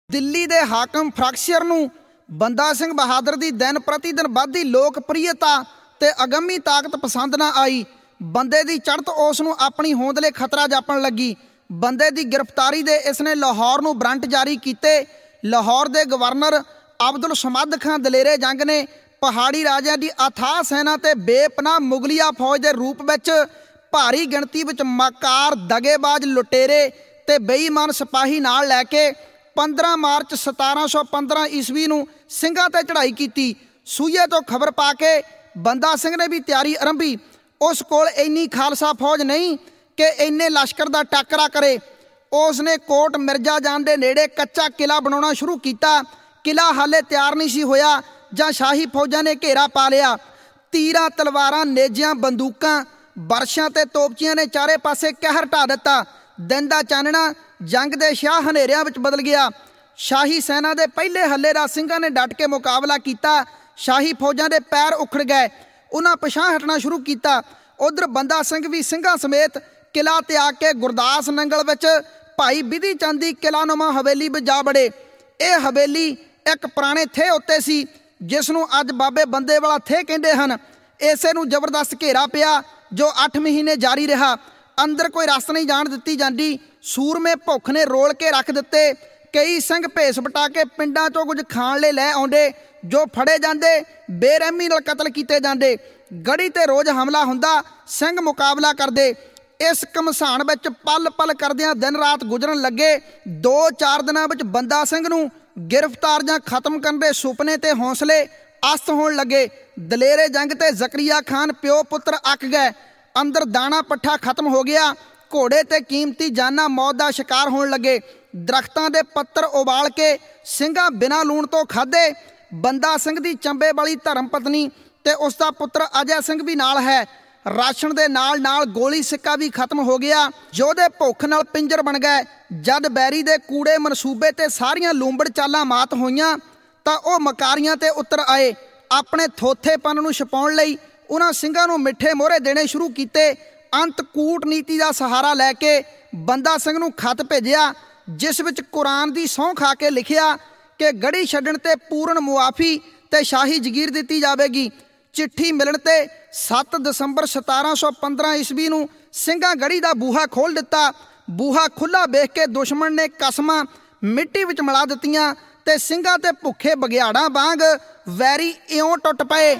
ਦਿੱਲੀ ਦੇ ਹਾਕਮ ਫਰੰਕਸ਼ੀਅਰ ਨੂੰ ਬੰਦਾ ਸਿੰਘ ਬਹਾਦਰ ਦੀ ਦਿਨ ਪ੍ਰਤੀ ਦਿਨ ਵੱਧਦੀ ਲੋਕਪ੍ਰਿਯਤਾ ਤੇ ਅਗੰਮੀ ਤਾਕਤ ਪਸੰਦ ਨਾ ਆਈ। ਬੰਦੇ ਦੀ ਚੜ੍ਹਤ ਉਸ ਨੂੰ ਆਪਣੀ ਹੋਂਦ ਲਈ ਖਤਰਾ ਜਾਪਣ ਲੱਗੀ। ਬੰਦੇ ਦੀ ਗ੍ਰਿਫਤਾਰੀ ਦੇ ਇਸਨੇ ਲਾਹੌਰ ਨੂੰ ਵਾਰੰਟ ਜਾਰੀ ਕੀਤੇ। ਲਾਹੌਰ ਦੇ ਗਵਰਨਰ ਅਬਦੁਲ ਸਮਦ ਖਾਂ ਦਲੇਰੇ ਜੰਗ ਨੇ ਪਹਾੜੀ ਰਾਜਿਆਂ ਦੀ ਅਥਾਹ ਸੈਨਾ ਤੇ ਬੇਪਨਾਹ ਮੁਗਲਿਆ ਫੌਜ ਦੇ ਰੂਪ ਵਿੱਚ ਭਾਰੀ ਗਿਣਤੀ ਵਿੱਚ ਮਕਾਰ, ਦਗੇਬਾਜ਼, ਲੁਟੇਰੇ ਤੇ ਬੇਈਮਾਨ ਸਿਪਾਹੀ ਨਾਲ ਲੈ ਕੇ 15 ਮਾਰਚ 1715 ਈਸਵੀ ਨੂੰ ਸਿੰਘਾਂ ਤੇ ਚੜ੍ਹਾਈ ਕੀਤੀ। ਸੂਏ ਤੋਂ ਖਬਰ ਪਾ ਕੇ ਬੰਦਾ ਸਿੰਘ ਨੇ ਵੀ ਤਿਆਰੀ ਆਰੰਭੀ। ਉਸ ਕੋਲ ਇੰਨੀ ਖਾਲਸਾ ਫੌਜ ਨਹੀਂ ਕਿ ਇੰਨੇ ਲਸ਼ਕਰ ਦਾ ਟਾਕਰਾ ਕਰੇ। ਉਸ ਨੇ ਕੋਟ ਮਿਰਜ਼ਾ ਜਾਨ ਦੇ ਨੇੜੇ ਕੱਚਾ ਕਿਲਾ ਬਣਾਉਣਾ ਸ਼ੁਰੂ ਕੀਤਾ। ਕਿਲਾ ਹਾਲੇ ਤਿਆਰ ਨਹੀਂ ਸੀ ਹੋਇਆ ਜਾਂ ਸ਼ਾਹੀ ਫੌਜਾਂ ਨੇ ਘੇਰਾ ਪਾ ਲਿਆ। ਤੀਰਾਂ, ਤਲਵਾਰਾਂ, ਨੇਜਿਆਂ, ਬੰਦੂਕਾਂ, ਬਰਸ਼ਾਂ ਤੇ ਤੋਪਚੀਆਂ ਨੇ ਚਾਰੇ ਪਾਸੇ ਕਹਿਰ ਢਾ ਦਿੱਤਾ। ਦਿਨ ਦਾ ਚਾਨਣਾ ਜੰਗ ਦੇ ਸ਼ਾਹ ਹਨੇਰਿਆਂ ਵਿੱਚ ਬਦਲ ਗਿਆ। ਸ਼ਾਹੀ ਸੈਨਾ ਦੇ ਪਹਿਲੇ ਹੱਲੇ ਦਾ ਸਿੰਘਾਂ ਨੇ ਡਟ ਕੇ ਮੁਕਾਬਲਾ ਕੀਤਾ। ਸ਼ਾਹੀ ਫੌਜਾਂ ਦੇ ਪੈਰ ਉਖੜ ਗਏ। ਉਹਨਾਂ ਪਿਛਾਂਹ ਹਟਣਾ ਸ਼ੁਰੂ ਕੀਤਾ। ਉਧਰ ਬੰਦਾ ਸਿੰਘ ਵੀ ਸਿੰਘਾਂ ਸਮੇਤ ਕਿਲਾ ਤਿਆਗ ਕੇ ਗੁਰਦਾਸ ਨੰਗਲ ਵਿੱਚ ਭਾਈ ਬਿਧੀ ਚੰਦ ਦੀ ਕਿਲਾਨੁਮਾ ਹਵੇਲੀ ਵਿੱਚ ਜਾ ਵੜੇ। ਇਹ ਹਵੇਲੀ ਇੱਕ ਪੁਰਾਣੇ ਥੇਹ ਉੱਤੇ ਸੀ ਜਿਸ ਨੂੰ ਅੱਜ ਬਾਬੇ ਬੰਦੇ ਵਾਲਾ ਥੇਹ ਕਹਿੰਦੇ ਹਨ। ਇਸੇ ਨੂੰ ਜ਼ਬਰਦਸਤ ਘੇਰਾ ਪਿਆ ਜੋ 8 ਮਹੀਨੇ ਜਾਰੀ ਰਿਹਾ। ਅੰਦਰ ਕੋਈ ਰਸਤ ਨਹੀਂ ਜਾਣ ਦਿੱਤੀ ਜਾਂਦੀ। ਸੂਰਮੇ ਭੁੱਖ ਨੇ ਰੋਲ ਕੇ ਰੱਖ ਦਿੱਤੇ। ਕਈ ਸਿੰਘ ਭੇਸ ਵਟਾ ਕੇ ਪਿੰਡਾਂ 'ਚੋਂ ਕੁਝ ਖਾਣ ਲਈ ਲੈ ਆਉਂਦੇ। ਜੋ ਫੜੇ ਜਾਂਦੇ ਬੇਰਹਿਮੀ ਨਾਲ ਕਤਲ ਕੀਤੇ ਜਾਂਦੇ। ਗੜੀ ਤੇ ਰੋਜ਼ ਹਮਲਾ ਹੁੰਦਾ। ਸਿੰਘ ਮੁਕਾਬਲਾ ਕਰਦੇ। ਇਸ ਘਮਸਾਨ ਵਿੱਚ ਪਲ ਪਲ ਕਰਦਿਆਂ ਦਿਨ ਰਾਤ ਗੁਜ਼ਰਨ ਲੱਗੇ। 2-4 ਦਿਨਾਂ ਵਿੱਚ ਬੰਦਾ ਸਿੰਘ ਨੂੰ ਗ੍ਰਿਫਤਾਰ ਜਾਂ ਖਤਮ ਕਰਨ ਦੇ ਸੁਪਨੇ ਤੇ ਹੌਸਲੇ ਅਸਤ ਹੋਣ ਲੱਗੇ। ਦਲੇਰੇ ਜੰਗ ਤੇ ਜ਼ਕਰੀਆ ਖਾਨ ਪਿਓ ਪੁੱਤਰ ਅੱਕ ਗਏ। ਅੰਦਰ ਦਾਣਾ ਪੱਠਾ ਖਤਮ ਹੋ ਗਿਆ। ਘੋੜੇ ਤੇ ਕੀਮਤੀ ਜਾਨਾਂ ਮੌਤ ਦਾ ਸ਼ਿਕਾਰ ਹੋਣ ਲੱਗੇ। ਦਰਖਤਾਂ ਦੇ ਪੱਤਰ ਉਬਾਲ ਕੇ ਸਿੰਘਾਂ ਬਿਨਾਂ ਲੂਣ ਤੋਂ ਖਾਧੇ। ਬੰਦਾ ਸਿੰਘ ਦੀ ਚੰਬੇ ਵਾਲੀ ਧਰਮ ਪਤਨੀ ਤੇ ਉਸ ਦਾ ਪੁੱਤਰ ਅਜੈ ਸਿੰਘ ਵੀ ਨਾਲ ਹੈ। ਰਾਸ਼ਨ ਦੇ ਨਾਲ ਨਾਲ ਗੋਲੀ ਸਿੱਕਾ ਵੀ ਖਤਮ ਹੋ ਗਿਆ। ਯੋਧੇ ਭੁੱਖ ਨਾਲ ਪਿੰਜਰ ਬਣ ਗਏ। ਜਦ ਬੈਰੀ ਦੇ ਕੂੜੇ ਮਨਸੂਬੇ ਤੇ ਸਾਰੀਆਂ ਲੂੰਬੜ ਚਾਲਾਂ ਮਾਤ ਹੋਈਆਂ ਤਾਂ ਉਹ ਮਕਾਰੀਆਂ ਤੇ ਉਤਰ ਆਏ। ਆਪਣੇ ਥੋਥੇਪਨ ਨੂੰ ਛੁਪਾਉਣ ਲਈ ਉਹਨਾਂ ਸਿੰਘਾਂ ਨੂੰ ਮਿੱਠੇ ਮੋਹਰੇ ਦੇਣੇ ਸ਼ੁਰੂ ਕੀਤੇ। ਅੰਤ ਕੂਟਨੀਤੀ ਦਾ ਸਹਾਰਾ ਲੈ ਕੇ ਬੰਦਾ ਸਿੰਘ ਨੂੰ ਖੱਤ ਭੇਜਿਆ ਜਿਸ ਵਿੱਚ ਕੁਰਾਨ ਦੀ ਸਹੁੰ ਖਾ ਕੇ ਲਿਖਿਆ ਕਿ ਗੜੀ ਛੱਡਣ ਤੇ ਪੂਰਨ ਮੁਆਫੀ ਤੇ ਸ਼ਾਹੀ ਜਗੀਰ ਦਿੱਤੀ ਜਾਵੇਗੀ। ਚਿੱਠੀ ਮਿਲਣ ਤੇ 7 ਦਸੰਬਰ 1715 ਈਸਵੀ ਨੂੰ ਸਿੰਘਾਂ ਗੜੀ ਦਾ ਬੂਹਾ ਖੋਲ੍ਹ ਦਿੱਤਾ। ਬੂਹਾ ਖੁੱਲ੍ਹਾ ਵੇਖ ਕੇ ਦੁਸ਼ਮਣ ਨੇ ਕਸਮਾਂ ਮਿੱਟੀ ਵਿੱਚ ਮਿਲਾ ਦਿੱਤੀਆਂ ਤੇ ਸਿੰਘਾਂ ਤੇ ਭੁੱਖੇ ਬਘਿਆੜਾਂ ਵਾਂਗ ਵੈਰੀ ਇਉਂ ਟੁੱਟ ਪਏ।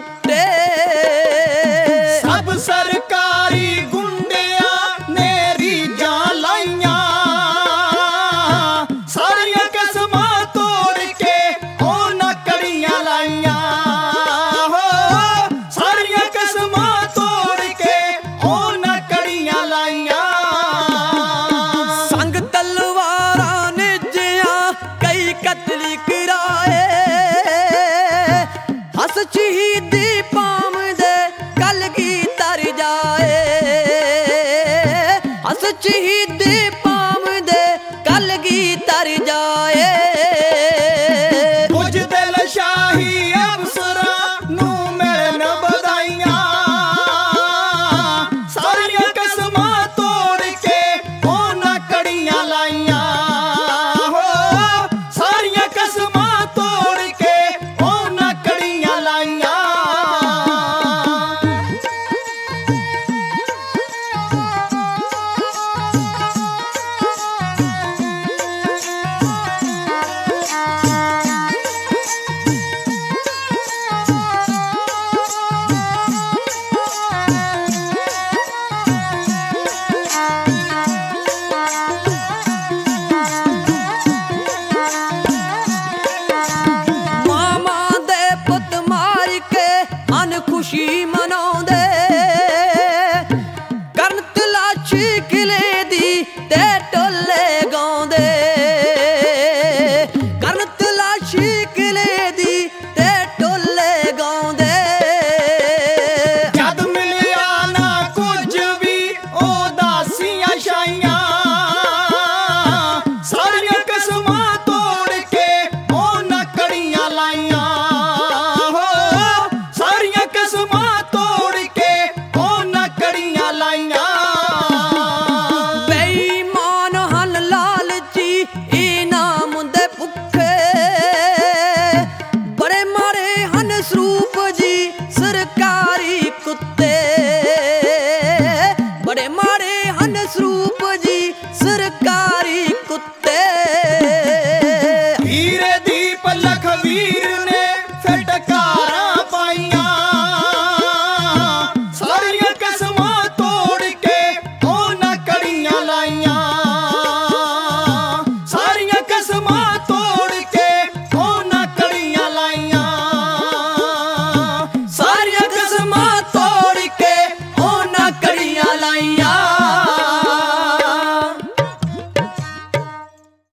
सब सरकारी गुंडिया ने ਬਸ ਸ਼ਹੀਦੀ